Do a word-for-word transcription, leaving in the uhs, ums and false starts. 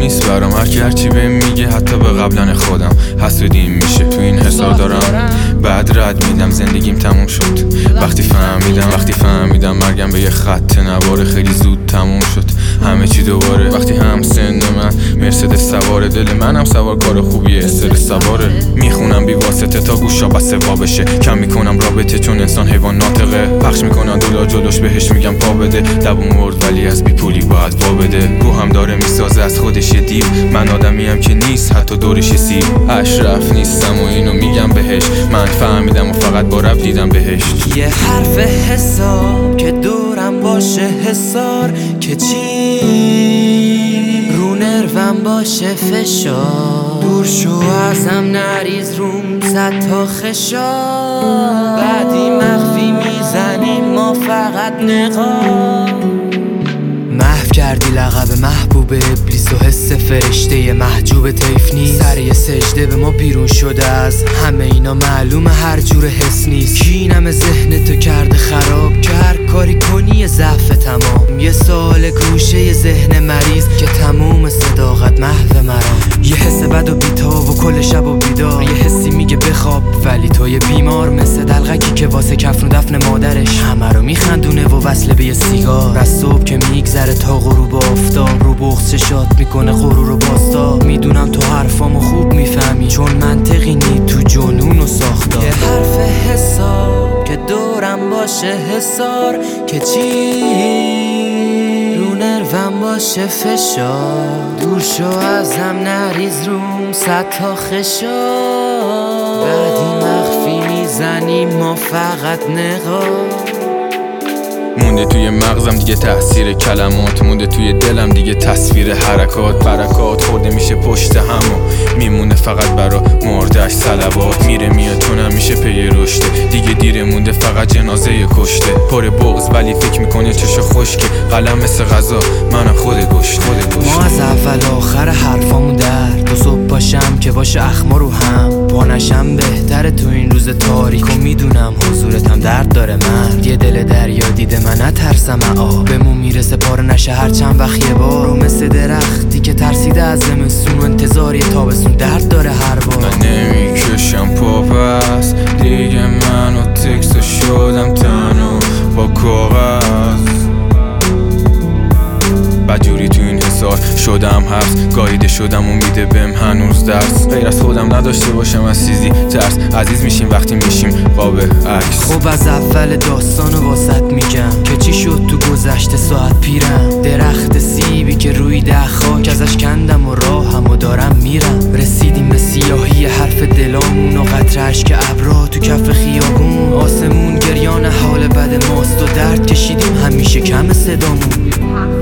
نیست برام. هر کی هرچی بهم میگه حتی به قبلن خودم حسودیم میشه. تو این حسار دارم بعد رد میدم. زندگیم تموم شد وقتی فهمیدم وقتی فهمیدم مرگم به یه خط نواره. خیلی زود تموم شد همه چی دوباره. وقتی هم سن من مرسدس سواره، دل منم سوار کار خوبیه استرس سواره. میخونم بی واسطه تا گوشا بسه وا بشه. کم میکنم رابطه چون انسان حیوان ناطقه. پخش میکنم دلار جلوش بهش میگم پا بده. لبو مرد ولی از بی پولی باید وا بده. روحم داره میسازه از خودش یه دیو. من آدمیم که نیست حتی دورش سیب. اشرف نیستم و اینو میگم بهش. من فهمیدم و فقط با رب دیدم بهش. یه حرف حساب که دورم باشه حسار که چی رو نروم باشه فشار. دور شو ازم نریز روم زد تا خشار. بعدی مخفی میزنیم ما فقط نقاب. محو کردی لقب محبوب ابلیس و حس فرشته محجوب طیف نیست. سر یه سجده به ما بیرون شده از همه اینا معلومه هر جور حس نیست. کینم ذهن تو کرده خراب که هر کاری کنی ضعف تمام. یه سال گوشه یه ذهن مریض که تموم صداقت محو مرام. یه حس بد و بیتاب و کل شب و بیدار. یه حسی میگه بخواب ولی توی بیمار. مثل دلغکی که واسه کفن و دفن مادرش همه رو میخندونه و وصله به یه سیگار. از صبح که میگذره تا غروب آفتاب رو بغض چشات میکنه غرور و باستا. میدونم تو حرفامو خوب میفهمی چون منطقی نی تو جنون و ساختار. یه حرف حساب که دورم باشه حسار که چی رو نروم باشه فشار. دور شو ازم نریز روم صد تا خشار. بعدی مخفی میزنیم ما فقط نقاب. مونده توی مغزم دیگه تاثیر کلمات. مونده توی دلم دیگه تصویر حرکات. برکات خورده میشه پشت همو میمونه فقط برا مردش صلوات. میره میاد چونم میشه پی رشته. دیگه دیره مونده فقط جنازه کشته. پر بغض ولی فکر میکنه چشا خشکه. قلم مثل غذا منم خود گشت خود گشت. ما از اول آخر حرفامون درد. دو صبح باشم که باشه اخما رو هم پانشم بهتره تو این روز تاریک. و میدونم حضورتم درد داره مرد. یه دل دریا دیده من نترسم آب. بهمون میرسه پاره نشه هر چند وقت یه بار. رو مثل درختی که ترسیده از زمستون و انتظار یه تابستون درد داره هر بار. من نمیکشم پا پس دیگه من و تکس شدم تنها با کاغذ. بدجوری تو این حسار شدم حبس. گاییده شدم و میده بهم هنوز درس. غیر از خودم نداشته باشم از چیزی ترس. عزیز میشیم وقتی میشیم قاب عکس. خب از اول داستانو واسط میگم که چی شد تو گذشته ساعت پیرم. درخت سیبی که روی ده خاک ازش کندم و راهمو دارم میرم. رسیدیم به سیاهی حرف دلامون و قطره اشک ابرا تو کف خیابون. آسمون گریان حال بد ماست و درد کشیدیم همیشه کم صدامون.